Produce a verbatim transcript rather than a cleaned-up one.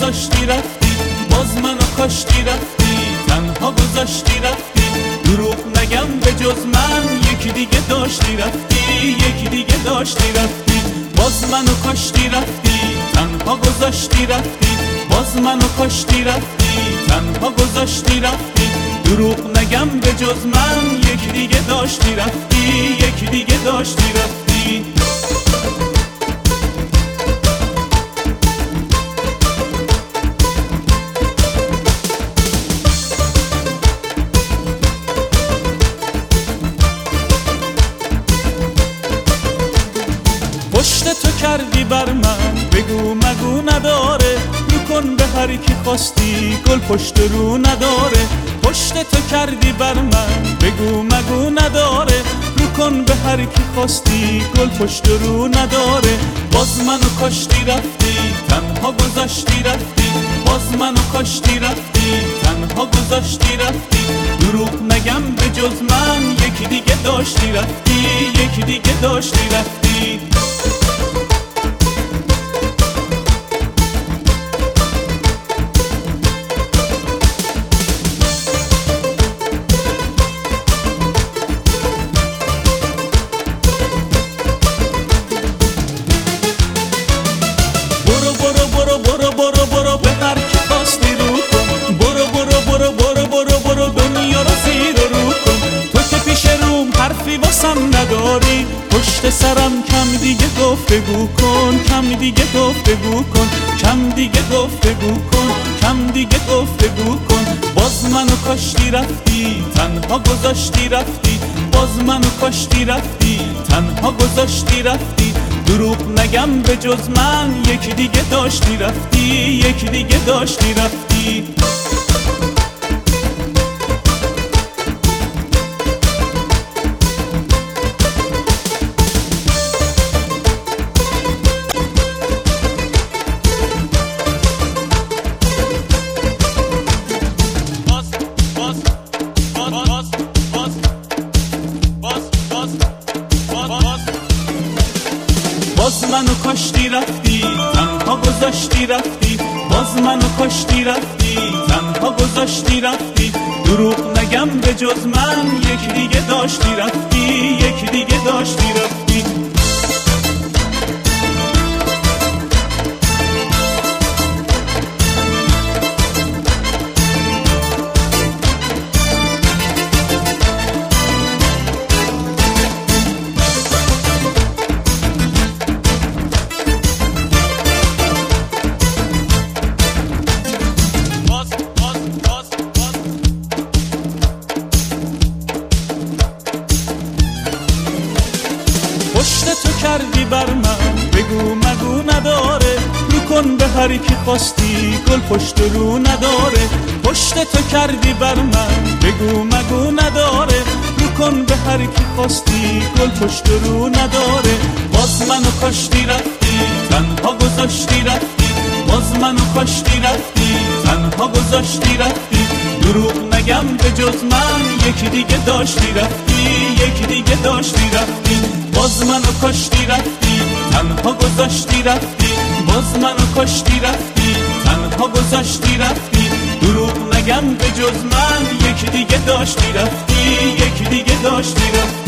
گذاشتی رفتی، باز منو کاشتی رفتی، تنها گذاشتی رفتی. دروغ نگم به جز من یکی دیگه داشتی رفتی، یکی دیگه داشتی رفتی. باز منو کاشتی رفتی، تنها گذاشتی رفتی، باز منو کاشتی رفتی، تنها گذاشتی رفتی. دروغ نگم به جز من یکی دیگه داشتی رفتی، یکی دیگه داشتی رفتی. پشت تو کردی بر من بگو مگو نداره، رو کن به هر کی خواستی گل پشت رو نداره. پشت تو کردی بر من بگو مگو نداره، رو کن به هر کی خواستی گل پشت رو نداره. باز منو کاشتی رفتی، تنها گذاشتی رفتی، باز منو کاشتی رفتی، تنها گذاشتی رفتی. دروغ نگم به جز من یکی دیگه داشتی رفتی، یکی دیگه داشتی رفتی. برو برو برو برو برو برو به هر کی خواستی رو کن، برو برو برو برو برو برو دنیا رو زیر و رو کن. تو که پیش روم حرفی واسم نداری، پشت سرم کم دیگه گفتگو کن، کم دیگه گفتگو کن، کم دیگه گفتگو کن، کم دیگه گفتگو کن. باز منو کاشتی رفتی، تنها گذاشتی رفتی، باز منو کاشتی رفتی، تنها گذاشتی رفتی. دروغ نگم به جز من یکی دیگه داشتی رفتی، یکی دیگه داشتی رفتی. باز منو کاشتی رفتی، تنها گذاشتی رفتی، باز منو کاشتی رفتی، تنها گذاشتی رفتی. دروغ نگم به جز من یکی دیگه داشتی رفتی، یکی دیگه داشتی رفتی. پشت تو کردی بر من بگو مگو نداره، رو کن به هر کی خواستی گل پشت رو نداره. پشت تو کردی بر من بگو مگو نداره، رو کن به هر کی خواستی گل پشت رو نداره. باز منو کاشتی رفتی، تنها گذاشتی رفتی، باز منو کاشتی رفتی، تنها گذاشتی رفتی. دروغ نگم به جز من یکی دیگه داشتی رفتی، یکی دیگه داشتی رفتی. باز منو کاشتی رفتی، تنها گذاشتی رفتی، باز منو کاشتی رفتی، تنها گذاشتی رفتی. دروغ نگم به جز من یکی دیگه داشتی رفتی، یکی دیگه داشتی رفتی.